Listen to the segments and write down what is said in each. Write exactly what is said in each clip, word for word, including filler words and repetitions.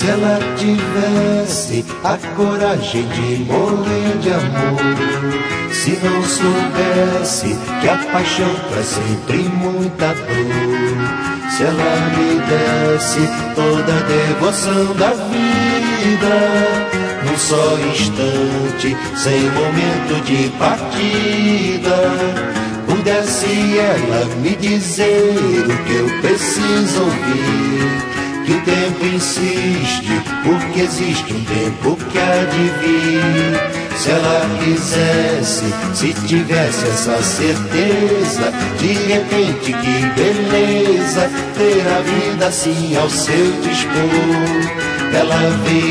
Se ela tivesse a coragem de morrer de amor, se não soubesse que a paixão traz sempre muita dor, se ela me desse toda a devoção da vida, num só instante, sem momento de partida, pudesse ela me dizer o que eu preciso ouvir, que o tempo insiste, porque existe um tempo que há de vir. Se ela quisesse, se tivesse essa certeza, de repente que beleza, ter a vida assim ao seu dispor. Ela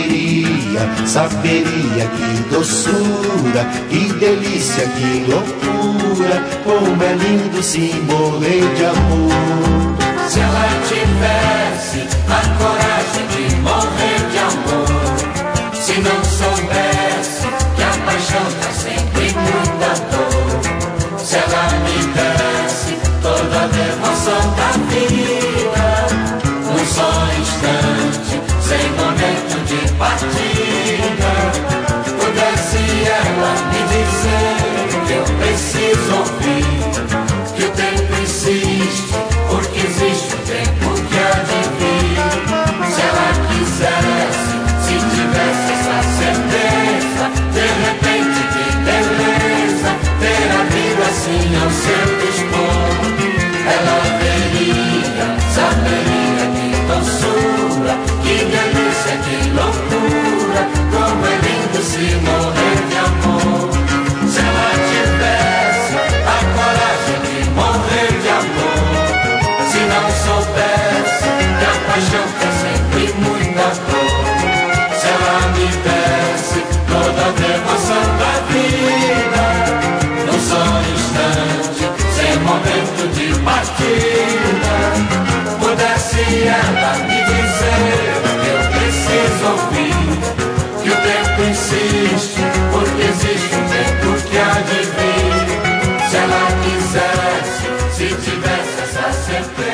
veria, saberia que doçura, que delícia, que loucura, como é lindo se morrer de amor. Se ela tivesse a coragem de morrer de amor, se não soubesse que a paixão traz sempre muita dor, se ela me desse toda a devoção da vida, num só instante, sem momento de partida, pudesse ela me dizer o que eu preciso ouvir, que o tempo insiste, porque existe um tempo que há de vir. Se ela quisesse, se tivesse essa certeza, de repente que beleza, ter a vida assim ao seu dispor. Ela veria, saberia que doçura, que delícia, que loucura, como é lindo se morrer de amor. Se ela tivesse a coragem de morrer de amor, se não soubesse que a paixão tem sempre muita dor, se ela me desse toda a devoção da vida, num só instante, sem momento de partida, pudesse ela me dizer o que eu preciso ouvir, que o tempo insiste, porque existe um tempo que há de vir. Se ela quisesse, se tivesse essa certeza,